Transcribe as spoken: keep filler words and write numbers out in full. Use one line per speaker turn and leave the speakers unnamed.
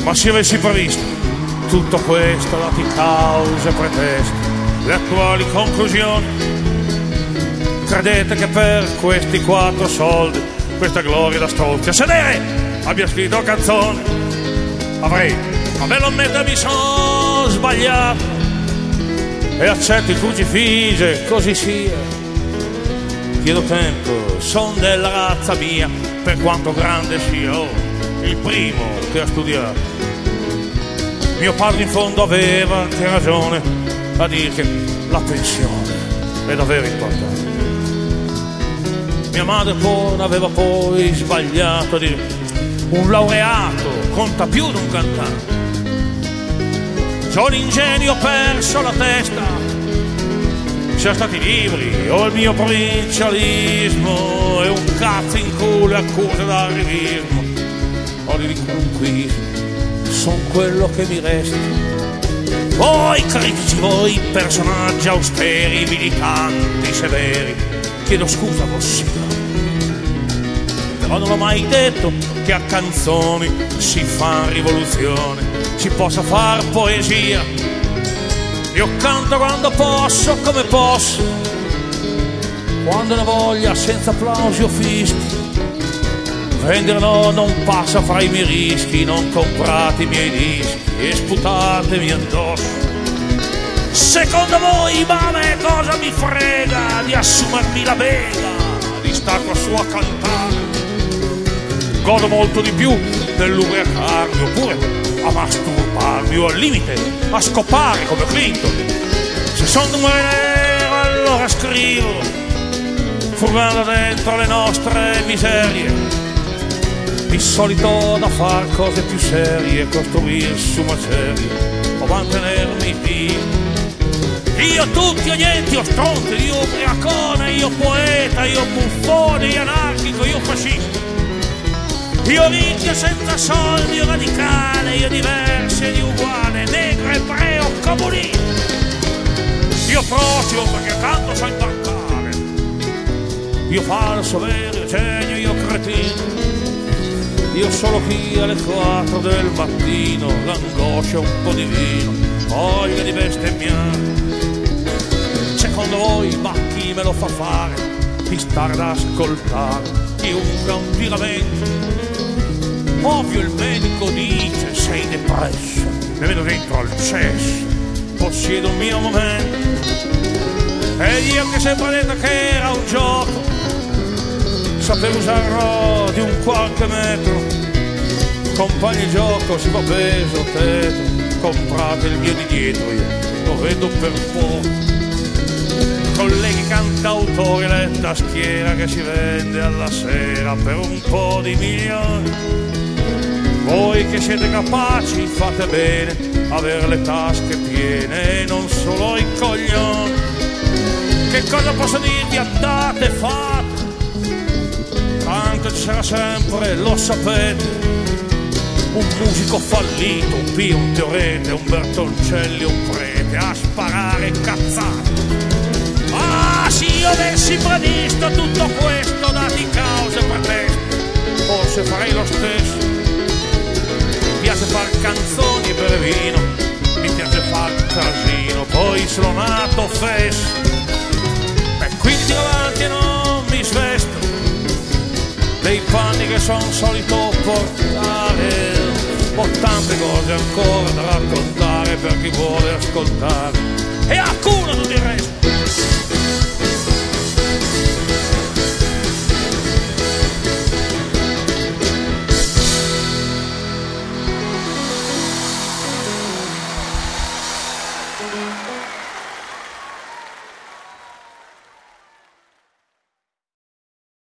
Ma se avessi previsto tutto questo, dati cause e pretesti, le attuali conclusioni, credete che per questi quattro soldi, questa gloria da stolti a sedere, abbia scritto canzoni? Avrei, ma bello ammettere, mi sono sbagliato e accetto il crucifisso, così sia. Chiedo tempo, son della razza mia, per quanto grande sia, oh, il primo che ha studiato. Mio padre in fondo aveva anche ragione a dire che la pensione è davvero importante. Mia madre poi aveva poi sbagliato a dire un laureato conta più di un cantante. C'ho l'ingegno, ho perso la testa, siano stati libri o il mio provincialismo e un cazzo in culo e accuse d'arrivismo o di conquismo. Son quello che mi resta. Voi critici, voi personaggi austeri, militanti, severi, chiedo scusa vostra, però non ho mai detto che a canzoni si fa rivoluzione, si possa far poesia. Io canto quando posso, come posso, quando ne voglia, senza applausi o fischi. Vendere no, non passa fra i miei rischi, non comprate i miei dischi e sputatemi addosso. Secondo voi, ma a me cosa mi frega di assumermi la bega, di star qua su a cantare? Godo molto di più dell'ubriacarmi, oppure a masturbarmi o al limite a scopare come Clinton. Se sono un nero allora scrivo, furgando dentro le nostre miserie. Di solito da far cose più serie, costruire su macerie o mantenermi vivo. Io tutti o niente, io stronzo, io ubriacone, io poeta, io buffone, io anarchico, io fascista. Io ricchio senza soldi, io radicale, io diverso e di uguale, negro, ebreo, comunista. Io prossimo perché tanto so impartare. Io falso, vero, io genio, io cretino. Io solo qui alle quattro del mattino, l'angoscia un po' di vino, voglia di bestemmiare. Secondo voi, ma chi me lo fa fare di stare ad ascoltare chiunque ha un giramento? Ovvio il medico dice sei depresso, mi vedo dentro al cesso, possiedo un mio momento. E io che sempre detto che era un gioco, sapevo usarlo di un qualche metro. Compagni gioco, si fa peso, tetto, comprate il mio di dietro, io lo vedo per poco. Colleghi cantautori, la tastiera che si vende alla sera per un po' di milioni. Voi che siete capaci fate bene avere le tasche piene e non solo i coglioni. Che cosa posso dirvi? Andate, fate, tanto ci sarà sempre, lo sapete, un musico fallito, un Pio, un Teorete, un Bertoncelli, un prete a sparare cazzate. Ah, se io avessi previsto tutto questo, dati cause e pretesti, forse farei lo stesso. Mi piace far canzoni e bere vino, mi piace far casino, poi sono nato fesso e quindi davanti non mi svesto dei panni che son solito portare. Ho tante cose ancora da raccontare per chi vuole ascoltare e a culo tutto il resto.